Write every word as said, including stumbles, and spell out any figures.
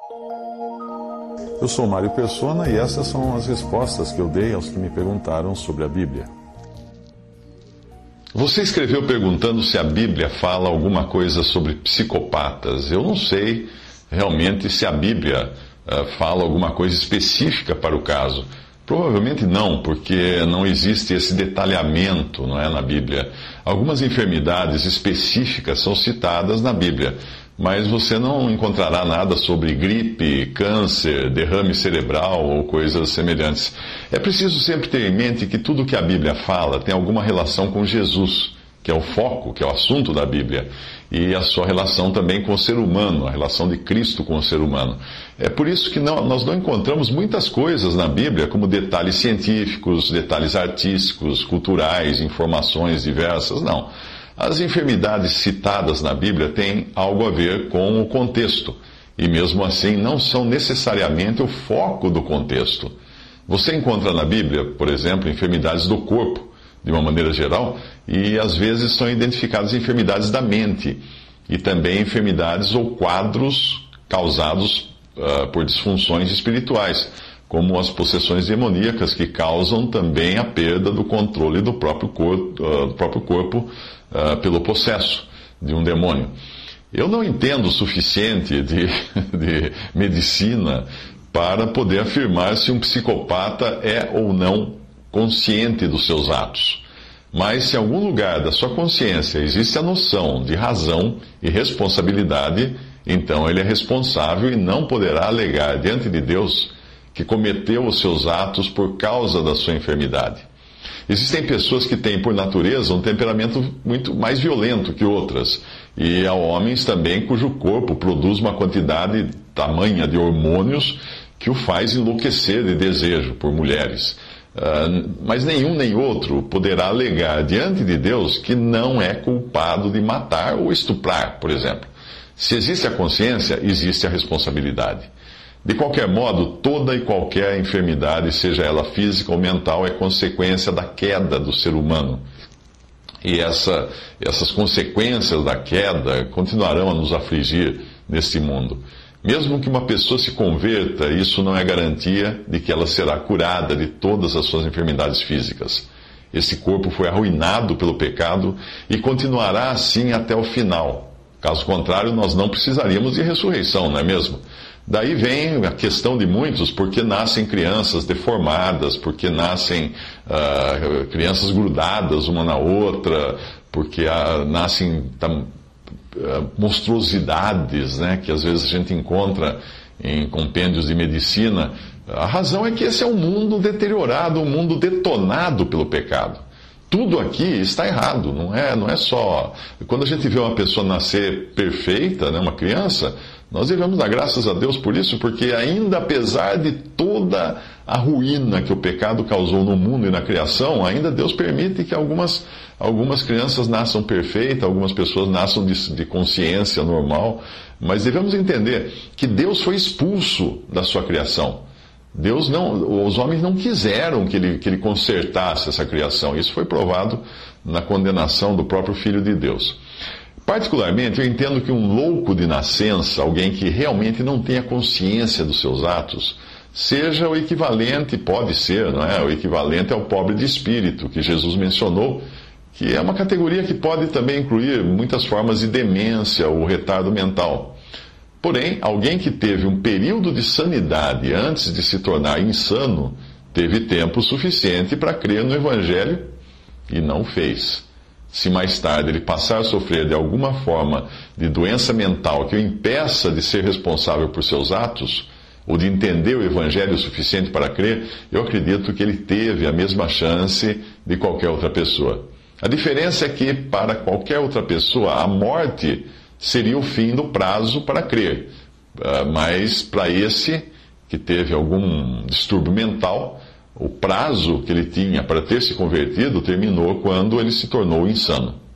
Eu sou Mário Persona e essas são as respostas que eu dei aos que me perguntaram sobre a Bíblia. Você escreveu perguntando se a Bíblia fala alguma coisa sobre psicopatas. Eu não sei realmente se a Bíblia uh, fala alguma coisa específica para o caso. Provavelmente não, porque não existe esse detalhamento, não é, na Bíblia. Algumas enfermidades específicas são citadas na Bíblia, mas você não encontrará nada sobre gripe, câncer, derrame cerebral ou coisas semelhantes. É preciso sempre ter em mente que tudo que a Bíblia fala tem alguma relação com Jesus, que é o foco, que é o assunto da Bíblia, e a sua relação também com o ser humano, a relação de Cristo com o ser humano. É por isso que não, nós não encontramos muitas coisas na Bíblia, como detalhes científicos, detalhes artísticos, culturais, informações diversas, não. As enfermidades citadas na Bíblia têm algo a ver com o contexto, e mesmo assim não são necessariamente o foco do contexto. Você encontra na Bíblia, por exemplo, enfermidades do corpo, de uma maneira geral, e às vezes são identificadas enfermidades da mente, e também enfermidades ou quadros causados uh, por disfunções espirituais, como as possessões demoníacas, que causam também a perda do controle do próprio corpo, uh, do próprio corpo uh, pelo possesso de um demônio. Eu não entendo o suficiente de, de medicina para poder afirmar se um psicopata é ou não consciente dos seus atos. Mas se em algum lugar da sua consciência existe a noção de razão e responsabilidade, então ele é responsável e não poderá alegar diante de Deus que cometeu os seus atos por causa da sua enfermidade. Existem pessoas que têm, por natureza, um temperamento muito mais violento que outras. E há homens também cujo corpo produz uma quantidade tamanha de hormônios que o faz enlouquecer de desejo por mulheres. Uh, mas nenhum nem outro poderá alegar diante de Deus que não é culpado de matar ou estuprar, por exemplo. Se existe a consciência, existe a responsabilidade. De qualquer modo, toda e qualquer enfermidade, seja ela física ou mental, é consequência da queda do ser humano. E essa, essas consequências da queda continuarão a nos afligir neste mundo. Mesmo que uma pessoa se converta, isso não é garantia de que ela será curada de todas as suas enfermidades físicas. Esse corpo foi arruinado pelo pecado e continuará assim até o final. Caso contrário, nós não precisaríamos de ressurreição, não é mesmo? Daí vem a questão de muitos, porque nascem crianças deformadas, porque nascem uh, crianças grudadas uma na outra, porque uh, nascem tam, uh, monstruosidades, né, que às vezes a gente encontra em compêndios de medicina. A razão é que esse é um mundo deteriorado, um mundo detonado pelo pecado. Tudo aqui está errado, não é, não é só... Quando a gente vê uma pessoa nascer perfeita, né, uma criança, nós devemos dar graças a Deus por isso, porque ainda apesar de toda a ruína que o pecado causou no mundo e na criação, ainda Deus permite que algumas, algumas crianças nasçam perfeitas, algumas pessoas nasçam de, de consciência normal, mas devemos entender que Deus foi expulso da sua criação. Deus não, os homens não quiseram que ele, que ele consertasse essa criação. Isso foi provado na condenação do próprio Filho de Deus. Particularmente, eu entendo que um louco de nascença, alguém que realmente não tenha consciência dos seus atos, seja o equivalente, pode ser, não é? O equivalente ao pobre de espírito, que Jesus mencionou, que é uma categoria que pode também incluir muitas formas de demência ou retardo mental. Porém, alguém que teve um período de sanidade antes de se tornar insano, teve tempo suficiente para crer no Evangelho e não fez. Se mais tarde ele passar a sofrer de alguma forma de doença mental que o impeça de ser responsável por seus atos, ou de entender o Evangelho o suficiente para crer, eu acredito que ele teve a mesma chance de qualquer outra pessoa. A diferença é que, para qualquer outra pessoa, a morte seria o fim do prazo para crer. Mas para esse que teve algum distúrbio mental, o prazo que ele tinha para ter se convertido terminou quando ele se tornou insano.